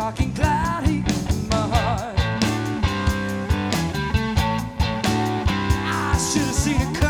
dark and cloudy in my heart. I should have seen it coming.